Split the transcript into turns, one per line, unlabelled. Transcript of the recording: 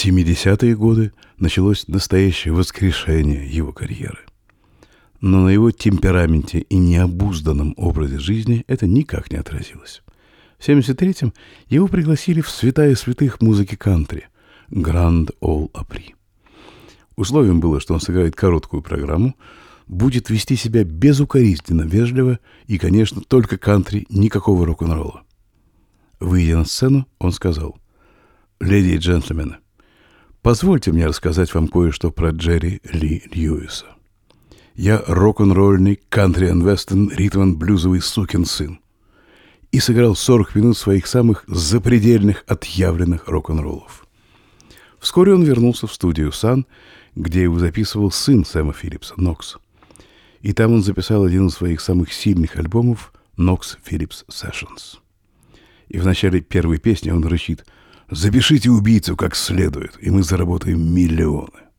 70-е годы началось настоящее воскрешение его карьеры. Но на его темпераменте и необузданном образе жизни это никак не отразилось. В 1973-м его пригласили в святая святых музыки кантри – Гранд Ол Опри. Условием было, что он сыграет короткую программу, будет вести себя безукоризненно вежливо и, конечно, только кантри, никакого рок-н-ролла. Выйдя на сцену, он сказал: «Леди и джентльмены, позвольте мне рассказать вам кое-что про Джерри Ли Льюиса. Я рок-н-ролльный, кантри-н-вестерн, ритм-н-блюзовый сукин сын». И сыграл 40 минут своих самых запредельных, отъявленных рок-н-роллов. Вскоре он вернулся в студию Sun, где его записывал сын Сэма Филлипса, Нокс. И там он записал один из своих самых сильных альбомов «Knox Phillips Sessions». И в начале первой песни он рычит: «Запишите убийцу как следует, и мы заработаем миллионы».